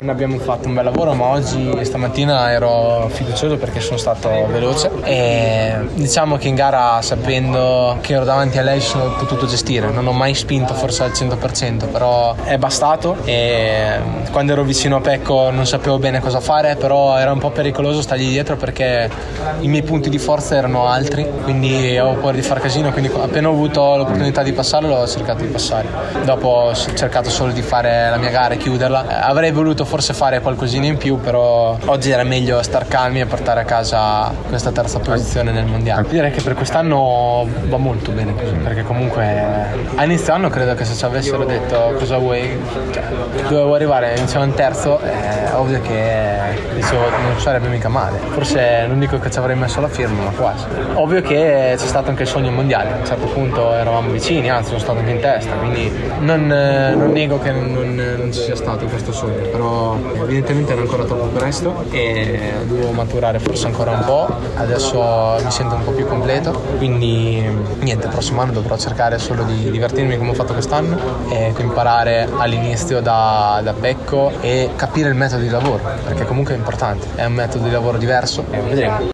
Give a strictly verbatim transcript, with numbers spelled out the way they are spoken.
non abbiamo fatto un bel lavoro, ma oggi stamattina ero fiducioso perché sono stato veloce e diciamo che in gara, sapendo che ero davanti a lei, sono potuto gestire. Non ho mai spinto forse al cento per cento, però è bastato, e quando ero vicino a Pecco non sapevo bene cosa fare, però era un po' pericoloso stargli dietro perché i miei punti di forza erano altri, quindi avevo paura di far casino, quindi appena ho avuto l'opportunità di passarlo l'ho cercato di passare. Dopo ho cercato solo di fare la mia gara e chiuderla. Avrei voluto forse fare qualcosina in più, però oggi era meglio star calmi e portare a casa questa terza posizione nel mondiale. Direi che per quest'anno va molto bene così, perché comunque a inizio anno credo che se ci avessero detto cosa vuoi, cioè, dovevo arrivare iniziamo in terzo, è ovvio che dicevo non sarebbe mica male. Forse non dico che ci avrei messo la firma, ma quasi. Ovvio che c'è stato anche il sogno mondiale, a un certo punto eravamo vicini, anzi sono stato anche in testa, quindi non, non nego che non, non ci sia stato questo sogno, però evidentemente era ancora troppo presto e dovevo maturare forse ancora un po'. Adesso mi sento un po' più completo, quindi niente, il prossimo anno dovrò cercare solo di divertirmi come ho fatto quest'anno e imparare all'inizio da, da Pecco e capire il metodo di lavoro, perché comunque è importante, è un metodo di lavoro diverso e vedremo.